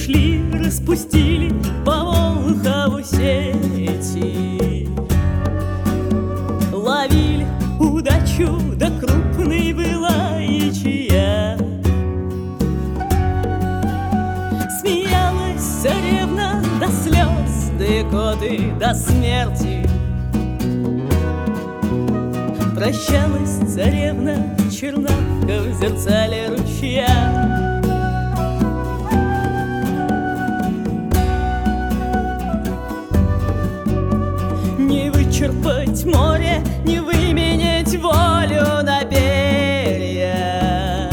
пришли, распустили по Волхову сети. Ловили удачу, да крупной была ячья. Смеялась царевна до слез, да икоты до смерти. Прощалась царевна чернавка в зерцале ручья. Не вычерпать море, не выменять волю на перья.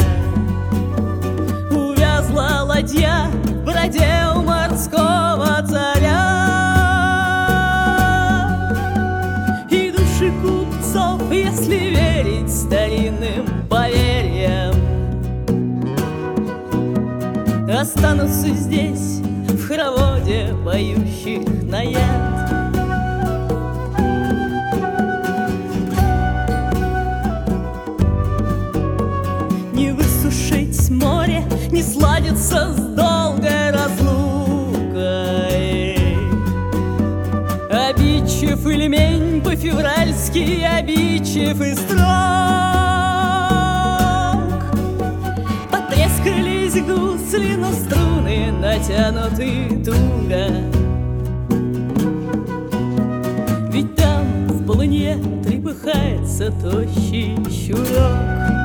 Увязла ладья в воде у морского царя. И души купцов, если верить старинным поверьям, останутся здесь, в хороводе поющих на яд. Не высушить море, не сладится с долгой разлукой. Обидчив и лемень по-февральски, обидчив и строг. Потрескались гусли, но струны натянуты туго. Ведь там в полынье трепыхается тощий щурок.